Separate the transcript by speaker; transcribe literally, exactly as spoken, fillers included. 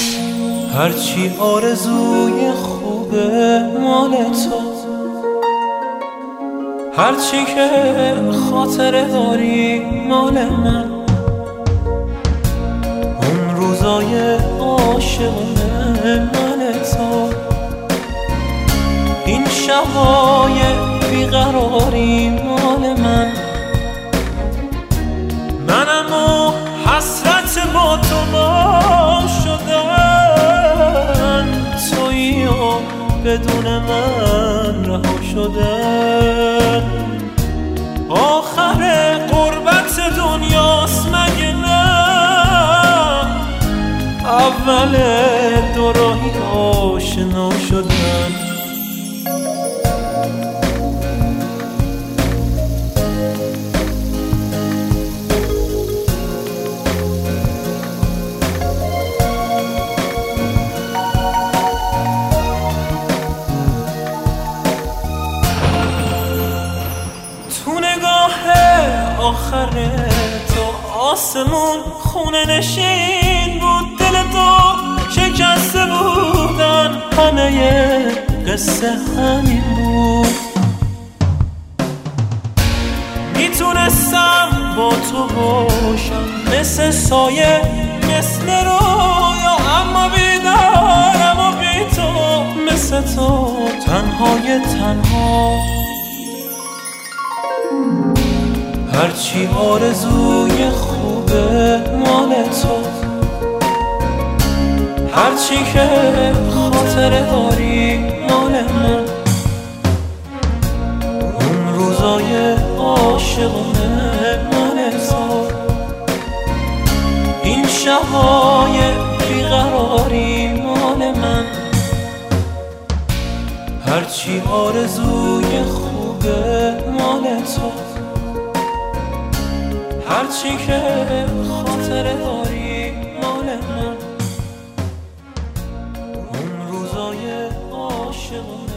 Speaker 1: هرچی آرزوی خوبه مال تو، هرچی که خاطره داری مال من. اون روزای عاشقونه مال تو، این شبای بیقراری مال من. منم و حسرت با تو ما شدن، تویی و بدون من رها شدن. آخر غربت دنیاست مگه نه؟ اول دو راهی آشنا شدن. آخر تو آسمون خونه نشین بود، دل تو شکسته بودن، همه قصه همین بود. میتونستم با تو باشم مثل سایه مثل رویا، اما بیدارم و بی تو مثل تو تنهای تنها. هرچی آرزوی خوبه مال تو، هرچی که خاطره داری مال من. اون روزای عاشقونه مال تو، این شبای بیقراری مال من. هرچی آرزوی خوبه مال تو، هرچی که خاطره داری مال من. اون روزای عاشقونه